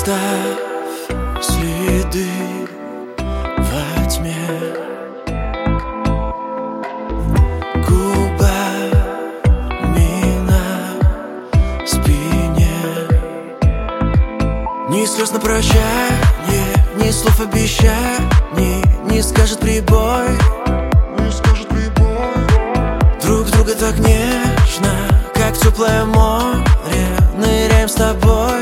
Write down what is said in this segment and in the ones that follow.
Оставь следы во тьме, губами на спине. Ни слез на прощание, ни слов обещаний, не скажет прибой. Друг друга так нежно, как теплое море, ныряем с тобой.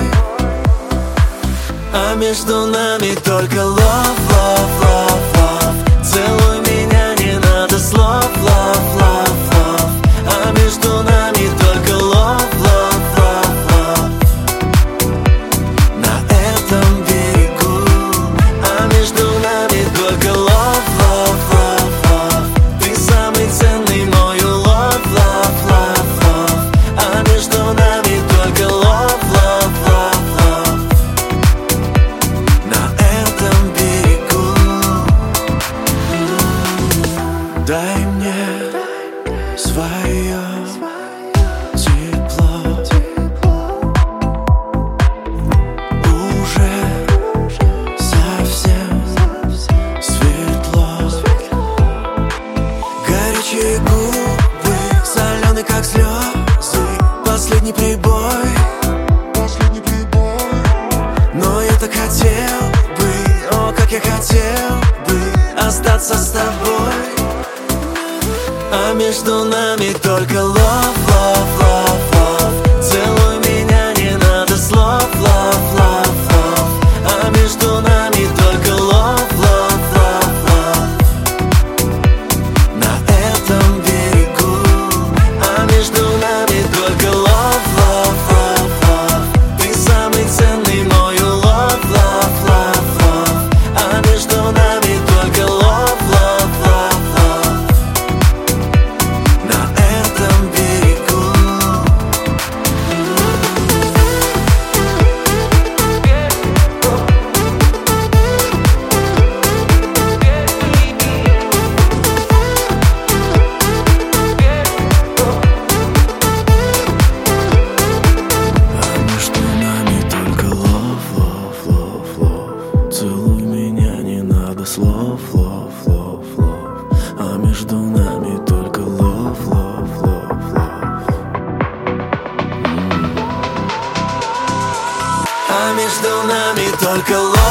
А между нами только love, love, love, love. Целуй меня, не надо слов, love, love, love. А между нами только love, love, love, love. На этом берегу. А между нами только love, love, love, love. Ты самый ценный мой love, love, love, love. А между нами только love, love, love, love. Дай мне свое тепло. Уже совсем светло. Горячие губы, соленые как слезы. Последний прибой. Но я так хотел бы, о, как я хотел бы остаться с тобой. А между нами только love, love, love, love. Целуй меня, не надо слов, love, love, love. А между нами только love, love, love, love. На этом берегу. А между нами только love, love, love, love. Ты самый ценный мой love, love, love, love. А между нами только love, love, love, love. Целуй меня, не надо слов, love, love, love. А между нами только love, love, love, love. А между нами только love.